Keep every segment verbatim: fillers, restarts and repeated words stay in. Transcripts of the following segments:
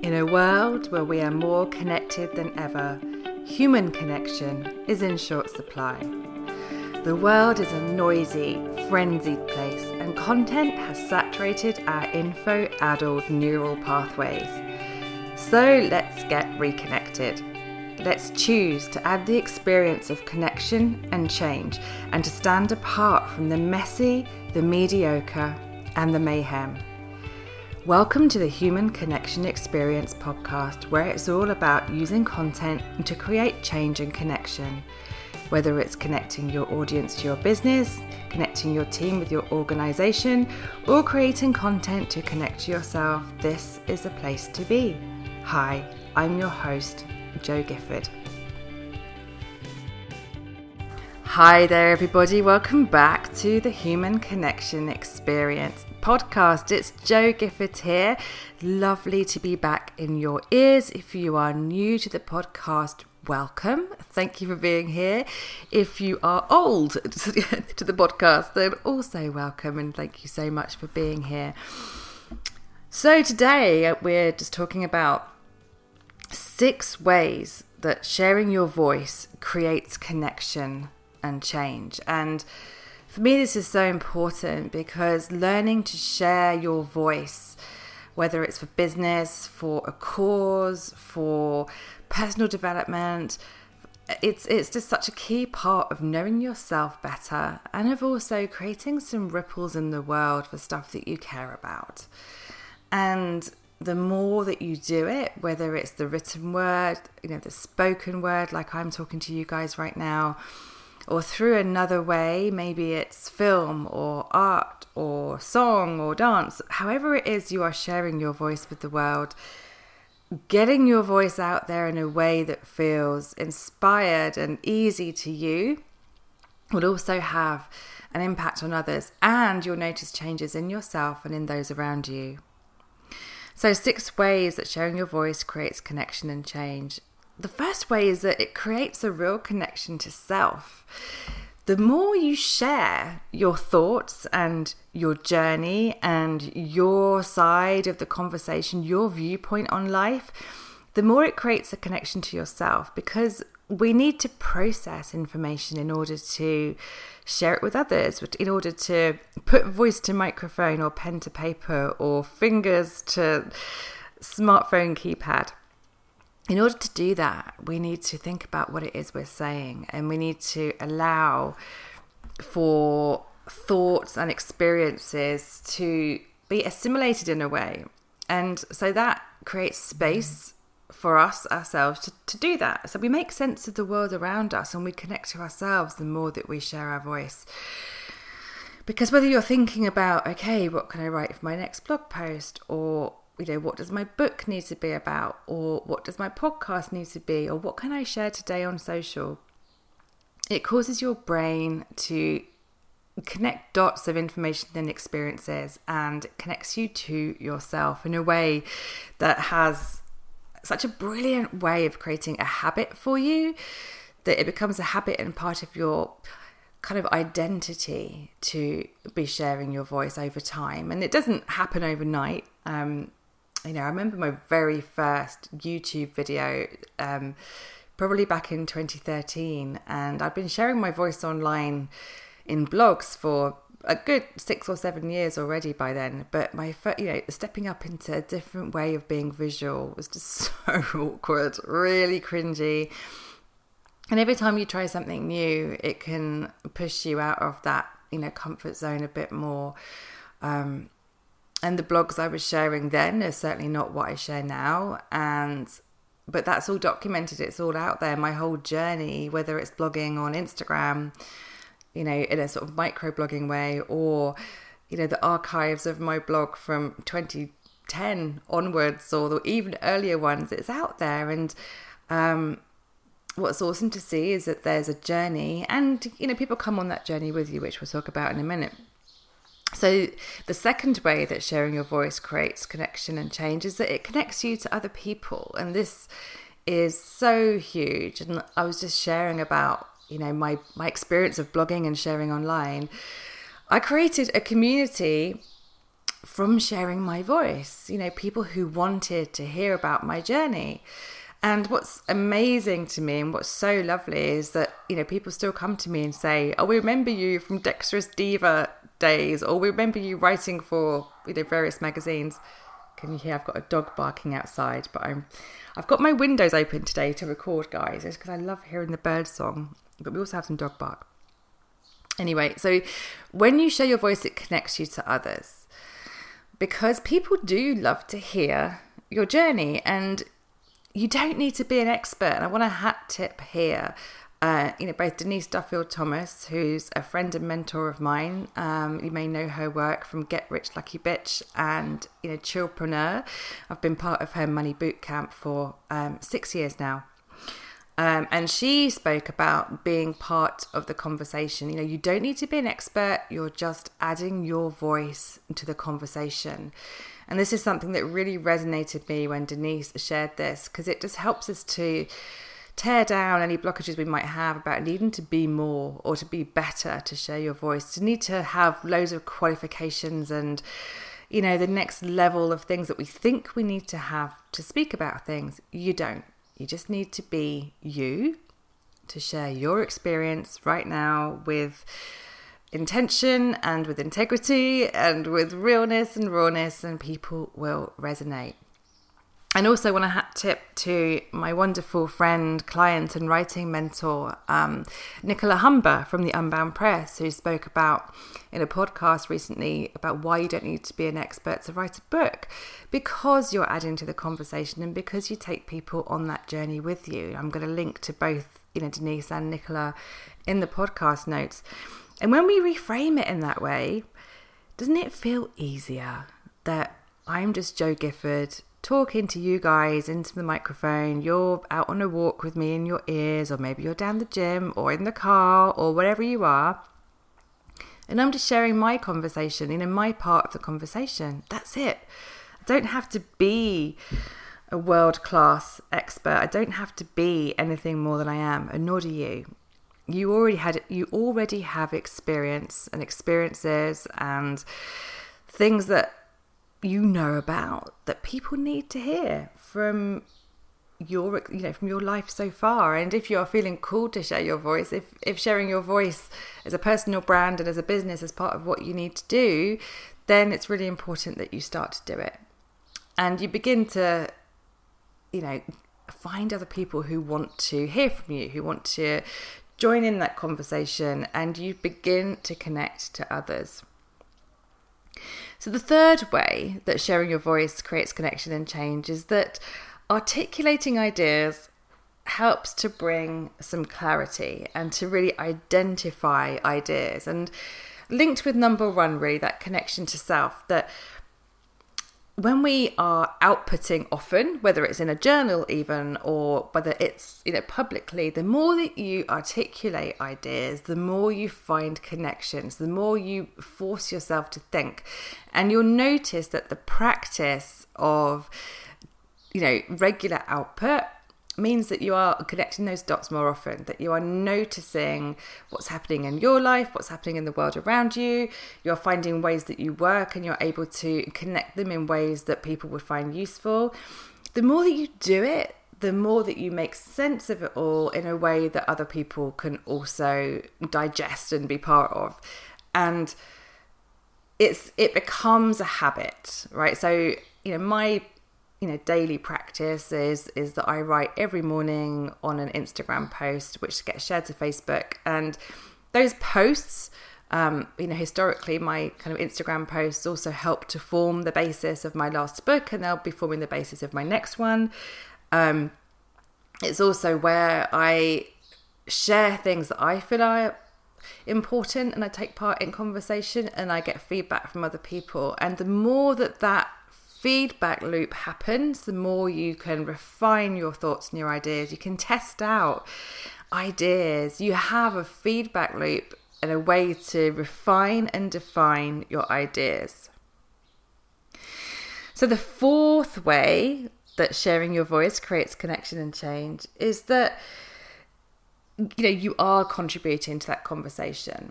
In a world where we are more connected than ever, human connection is in short supply. The world is a noisy, frenzied place, and content has saturated our info-addled neural pathways. So let's get reconnected. Let's choose to add the experience of connection and change, and to stand apart from the messy, the mediocre, and the mayhem. Welcome to the Human Connection Experience podcast, where it's all about using content to create change and connection. Whether it's connecting your audience to your business, connecting your team with your organization, or creating content to connect to yourself, this is a place to be. Hi, I'm your host, Jo Gifford. Hi there, everybody. Welcome back to the Human Connection Experience podcast. It's Jo Gifford here. Lovely to be back in your ears. If you are new to the podcast, welcome. Thank you for being here. If you are old to the podcast, then also welcome and thank you so much for being here. So today we're just talking about six ways that sharing your voice creates connection and change. And for me, this is so important because learning to share your voice, whether it's for business, for a cause, for personal development, it's it's just such a key part of knowing yourself better and of also creating some ripples in the world for stuff that you care about. And the more that you do it, whether it's the written word, you know, the spoken word, like I'm talking to you guys right now, or through another way, maybe it's film or art or song or dance, however it is you are sharing your voice with the world, getting your voice out there in a way that feels inspired and easy to you will also have an impact on others, and you'll notice changes in yourself and in those around you. So six ways that sharing your voice creates connection and change. The first way is that it creates a real connection to self. The more you share your thoughts and your journey and your side of the conversation, your viewpoint on life, the more it creates a connection to yourself, because we need to process information in order to share it with others, in order to put voice to microphone or pen to paper or fingers to smartphone keypad. In order to do that, we need to think about what it is we're saying, and we need to allow for thoughts and experiences to be assimilated in a way. And so that creates space for us, ourselves, to, to do that. So we make sense of the world around us and we connect to ourselves the more that we share our voice. Because whether you're thinking about, okay, what can I write for my next blog post, or you know, what does my book need to be about, or what does my podcast need to be, or what can I share today on social? It causes your brain to connect dots of information and experiences, and it connects you to yourself in a way that has such a brilliant way of creating a habit for you, that it becomes a habit and part of your kind of identity to be sharing your voice over time. And it doesn't happen overnight. Um, You know, I remember my very first YouTube video, um, probably back in twenty thirteen, and I'd been sharing my voice online in blogs for a good six or seven years already by then. But my, you know, stepping up into a different way of being visual was just so awkward, really cringy. And every time you try something new, it can push you out of that, you know, comfort zone a bit more. Um, And the blogs I was sharing then are certainly not what I share now. And but that's all documented. It's all out there. My whole journey, whether it's blogging on Instagram, you know, in a sort of micro blogging way, or, you know, the archives of my blog from twenty ten onwards, or the even earlier ones, it's out there. And um, what's awesome to see is that there's a journey, and, you know, people come on that journey with you, which we'll talk about in a minute. So the second way that sharing your voice creates connection and change is that it connects you to other people. And this is so huge. And I was just sharing about, you know, my, my experience of blogging and sharing online. I created a community from sharing my voice, you know, people who wanted to hear about my journey. And what's amazing to me and what's so lovely is that, you know, people still come to me and say, oh, we remember you from Dexterous Diva days, or we remember you writing for, you know, various magazines. Can you hear? I've got a dog barking outside, but I'm, I've got my windows open today to record, guys. It's because I love hearing the bird song, but we also have some dog bark. Anyway, so when you share your voice, it connects you to others, because people do love to hear your journey, and you don't need to be an expert. And I want a hat tip here. Uh, you know, both Denise Duffield-Thomas, who's a friend and mentor of mine, um, you may know her work from Get Rich Lucky Bitch and, you know, Chillpreneur. I've been part of her money bootcamp for um, six years now. Um, and she spoke about being part of the conversation. You know, you don't need to be an expert. You're just adding your voice to the conversation. And this is something that really resonated with me when Denise shared this, because it just helps us to tear down any blockages we might have about needing to be more or to be better to share your voice, to need to have loads of qualifications and, you know, the next level of things that we think we need to have to speak about things. You don't. You just need to be you, to share your experience right now with intention and with integrity and with realness and rawness, and people will resonate. And also want a hat tip to my wonderful friend, client and writing mentor, um, Nicola Humber from the Unbound Press, who spoke about in a podcast recently about why you don't need to be an expert to write a book, because you're adding to the conversation and because you take people on that journey with you. I'm going to link to both, you know, Denise and Nicola in the podcast notes. And when we reframe it in that way, doesn't it feel easier that I'm just Jo Gifford talking to you guys into the microphone? You're out on a walk with me in your ears, or maybe you're down the gym or in the car or wherever you are. And I'm just sharing my conversation, you know, my part of the conversation. That's it. I don't have to be a world-class expert. I don't have to be anything more than I am, and nor do you. You already had, you already have experience and experiences and things that you know about that people need to hear from your, you know, from your life so far. And if you are feeling called to share your voice, if if sharing your voice as a personal brand and as a business is part of what you need to do, then it's really important that you start to do it. And you begin to, you know, find other people who want to hear from you, who want to join in that conversation, and you begin to connect to others. So the third way that sharing your voice creates connection and change is that articulating ideas helps to bring some clarity and to really identify ideas. And linked with number one, really, that connection to self, that when we are outputting often, whether it's in a journal even, or whether it's, you know, publicly, the more that you articulate ideas, the more you find connections, the more you force yourself to think. And you'll notice that the practice of, you know, regular output means that you are connecting those dots more often, that you are noticing what's happening in your life, what's happening in the world around you. You're finding ways that you work and you're able to connect them in ways that people would find useful. The more that you do it, the more that you make sense of it all in a way that other people can also digest and be part of. And it's it becomes a habit, right? So, you know, my you know, daily practice is is that I write every morning on an Instagram post, which gets shared to Facebook. And those posts, um, you know, historically, my kind of Instagram posts also help to form the basis of my last book, and they'll be forming the basis of my next one. Um, it's also where I share things that I feel are important, and I take part in conversation, and I get feedback from other people. And the more that that feedback loop happens, the more you can refine your thoughts and your ideas. You can test out ideas. You have a feedback loop and a way to refine and define your ideas. So the fourth way that sharing your voice creates connection and change is that, you know, you are contributing to that conversation.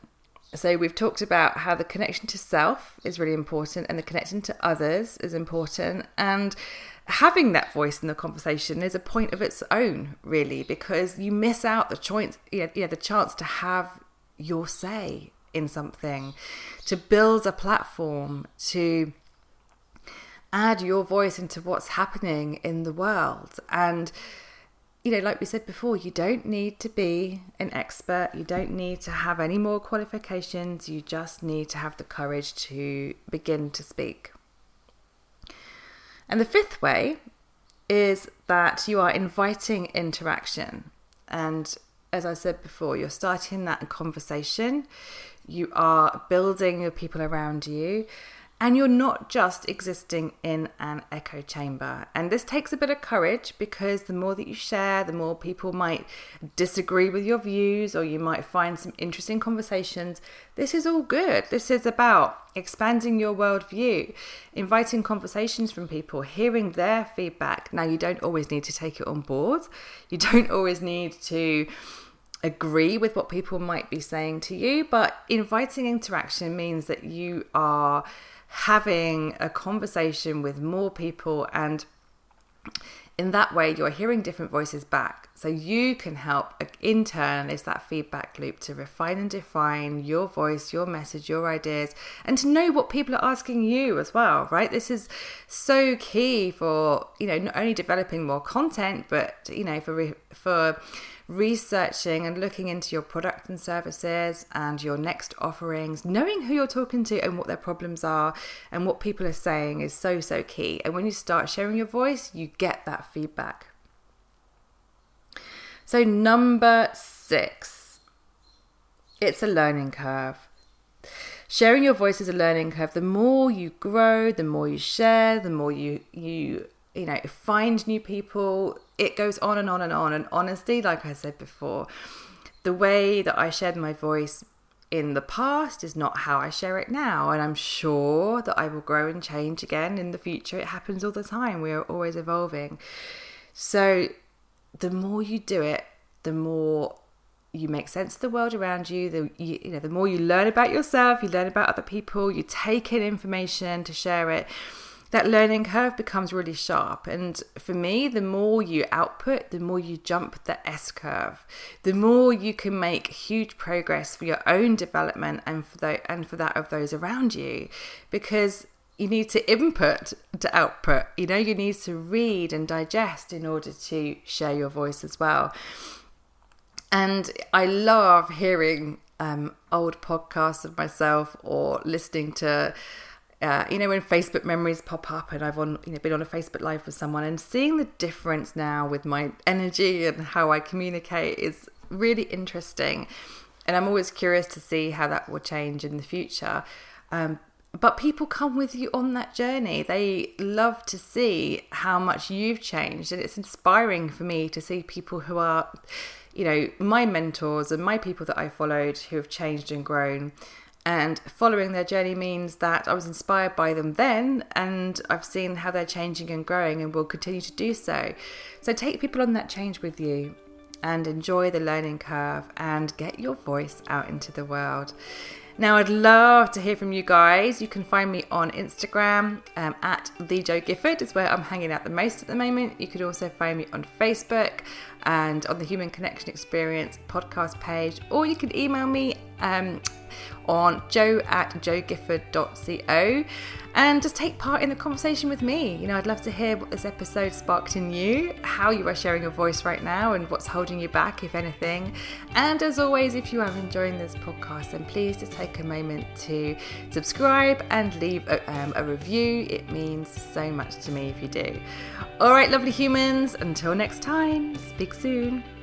So we've talked about how the connection to self is really important and the connection to others is important. And having that voice in the conversation is a point of its own, really, because you miss out the choice, you know, the chance to have your say in something, to build a platform, to add your voice into what's happening in the world. And you know, like we said before, you don't need to be an expert. You don't need to have any more qualifications. You just need to have the courage to begin to speak. And the fifth way is that you are inviting interaction. And as I said before, you're starting that conversation. You are building your people around you. And you're not just existing in an echo chamber. And this takes a bit of courage, because the more that you share, the more people might disagree with your views, or you might find some interesting conversations. This is all good. This is about expanding your worldview, inviting conversations from people, hearing their feedback. Now, you don't always need to take it on board. You don't always need to agree with what people might be saying to you, but inviting interaction means that you are having a conversation with more people, and in that way you're hearing different voices back, so you can help in turn. It's that feedback loop to refine and define your voice, your message, your ideas, and to know what people are asking you as well, right? This is so key for, you know, not only developing more content, but you know, for re- for researching and looking into your product and services and your next offerings. Knowing who you're talking to and what their problems are and what people are saying is so, so key. And when you start sharing your voice, you get that feedback. So number six, it's a learning curve. Sharing your voice is a learning curve. The more you grow, the more you share, the more you you you know, find new people. It goes on and on and on. And honestly, like I said before, the way that I shared my voice in the past is not how I share it now. And I'm sure that I will grow and change again in the future. It happens all the time. We are always evolving. So the more you do it, the more you make sense of the world around you. The you, you know, the more you learn about yourself, you learn about other people, you take in information to share it. That learning curve becomes really sharp. And for me, the more you output, the more you jump the S curve, the more you can make huge progress for your own development and for the, and for that of those around you, because you need to input to output. You know, you need to read and digest in order to share your voice as well. And I love hearing um, old podcasts of myself, or listening to Uh, you know, when Facebook memories pop up and I've on, you know, been on a Facebook Live with someone, and seeing the difference now with my energy and how I communicate is really interesting. And I'm always curious to see how that will change in the future. Um, but people come with you on that journey. They love to see how much you've changed. And it's inspiring for me to see people who are, you know, my mentors and my people that I followed who have changed and grown. And following their journey means that I was inspired by them then, and I've seen how they're changing and growing and will continue to do so. So take people on that change with you and enjoy the learning curve and get your voice out into the world. Now, I'd love to hear from you guys. You can find me on Instagram um, at the Jo Gifford is where I'm hanging out the most at the moment. You could also find me on Facebook and on the Human Connection Experience podcast page, or you can email me um, on jo at jo gifford dot co and just take part in the conversation with me. You know, I'd love to hear what this episode sparked in you, how you are sharing your voice right now, and what's holding you back, if anything. And as always, if you are enjoying this podcast, then please just take a moment to subscribe and leave a, um, a review. It means so much to me if you do. All right, lovely humans, until next time, speak soon.